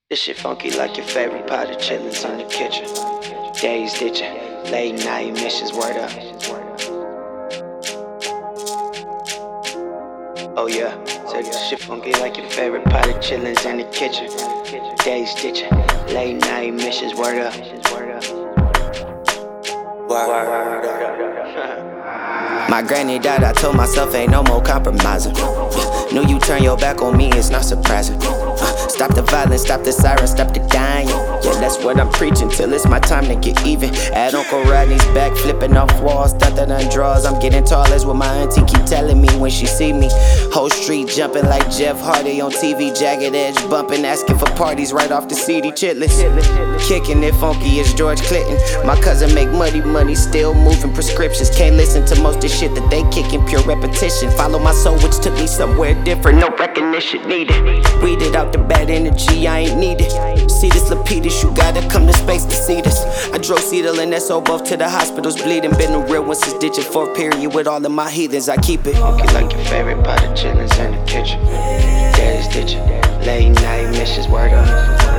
This shit funky like your favorite pot of chitlins in the kitchen. Days ditching, late night missions, word up. Oh yeah, so this shit funky like your favorite pot of chitlins in the kitchen. Days ditching, late night missions, word up. Word up. My granny died, I told myself ain't no more compromising. Knew you turn your back on me, it's not surprising. Stop the violence, stop the sirens, stop the dying. Yeah, that's what I'm preaching till it's my time to get even. At Uncle Rodney's back, flipping off walls, nothing on draws. I'm getting tall, as what my auntie keep telling me when she see me. Whole street jumping like Jeff Hardy on TV, jagged edge bumping, asking for parties right off the CD. Chitlins, kicking it funky as George Clinton. My cousin make muddy money, still moving prescriptions. Can't listen to most of shit that they kicking, pure repetition. Follow my soul, which took me somewhere different, no recognition needed. Weed it out the bad energy, I ain't needed. See this Lapidus, you gotta come to space to see this. I drove Cedal and SO both to the hospitals bleeding. Been a real one since ditching fourth period with all of my heathens. I keep it funky like your favorite pot of chitlins in the kitchen. Daddy's ditching, late night missions, word up.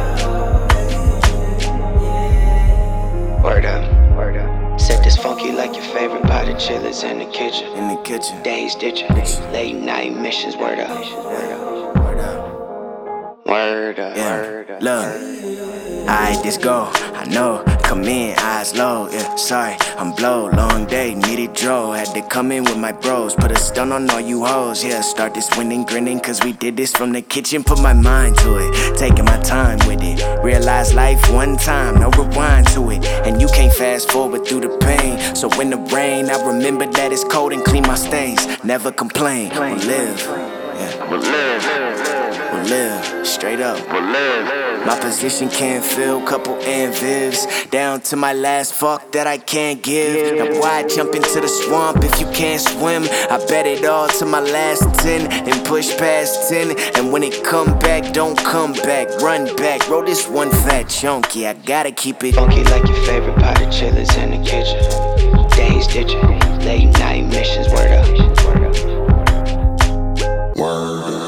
Word up, word up. Set this funky like your favorite pot of chitlins in the kitchen. In the kitchen. Days ditching, late night missions, word up. Word up. Word up. Yeah. Word up. Look, alright, this go. I know, come in, eyes low. Yeah, sorry, I'm blow. Long day, needed draw. Had to come in with my bros. Put a stun on all you hoes. Yeah, start this winning, grinning. Cause we did this from the kitchen. Put my mind to it, taking my time with it. Realize life one time, no rewind to it. And you can't fast forward through the pain. So when the rain, I remember that it's cold and clean my stains. Never complain, we'll live. Yeah, we'll live, straight up, we'll live. My position can't fill, couple anvils. Down to my last fuck that I can't give. Now why jump into the swamp if you can't swim? I bet it all to my last 10 and push past 10. And when it come back, don't come back, run back. Roll this one fat chunky, I gotta keep it funky like your favorite pot of chitlins in the kitchen. Days ditching, late night missions, word up. Word up. Word up.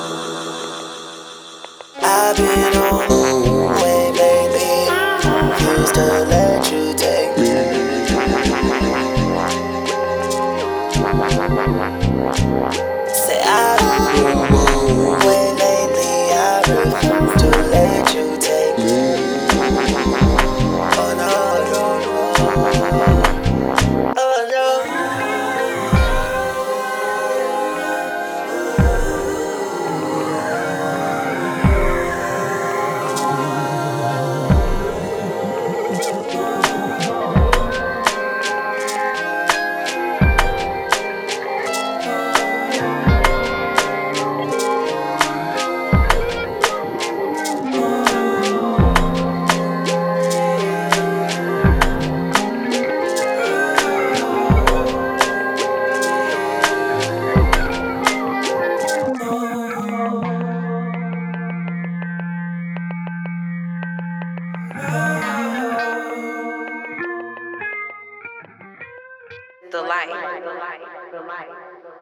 I've been on the way lately. Used to let you take me. Say I've been on the way lately. I refuse to let you take me. Oh no, no, no. Oh no. The light.